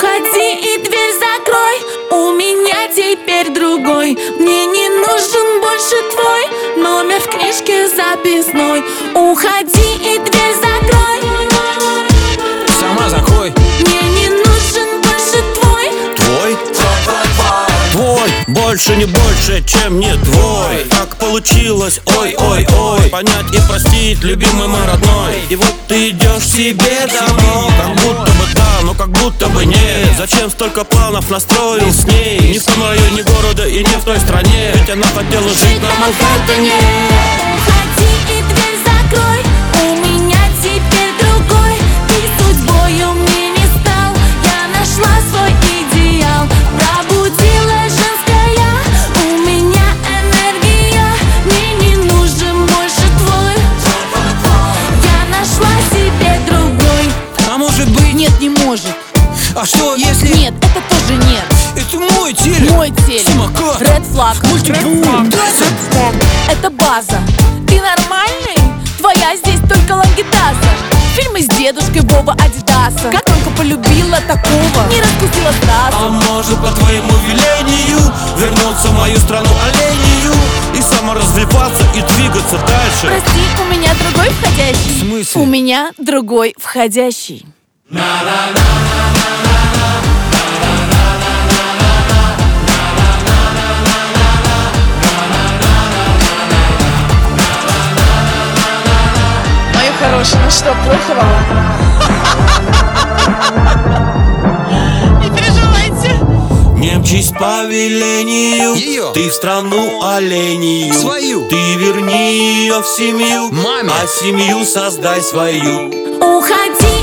Уходи и дверь закрой, у меня теперь другой. Мне не нужен больше твой номер в книжке записной. Уходи и дверь закрой, сама закрой. мне не нужен больше твой. Твой? Твой, больше не больше, чем не твой. Так получилось, ой-ой-ой. Понять и простить, любимый мой родной. И вот ты идешь себе домой. Как будто бы да, но как будто бы нет. Зачем столько планов настроил с ней? Ни в том районе города и не в той стране. Ведь она хотела жить на Манхэттене. Уходи и дверь закрой, у меня теперь другой. Ты судьбою мне не стал, я нашла свой идеал. Пробудила женская, у меня энергия. Мне не нужен больше твой, я нашла себе другой. А может быть? Нет, не может. А что если? Нет, это тоже нет. Это мой телек. Мой телек. Самокат. Red flag. Мультибум. Это база. Ты нормальный? Твоя здесь только лангедаза. Фильмы с дедушкой Боба Адидаса. Как только полюбила такого, не раскусила А сразу. может по твоему велению вернуться в мою страну оленью и саморазвиваться и двигаться дальше? Прости, у меня другой входящий. В смысле? У меня другой входящий. Мою хорошую, ну что, плохо вам? Не переживайте. Не мчись по велению Ее. ты в страну оленью Свою. Ты верни ее в семью, Маме. а семью создай свою. Уходи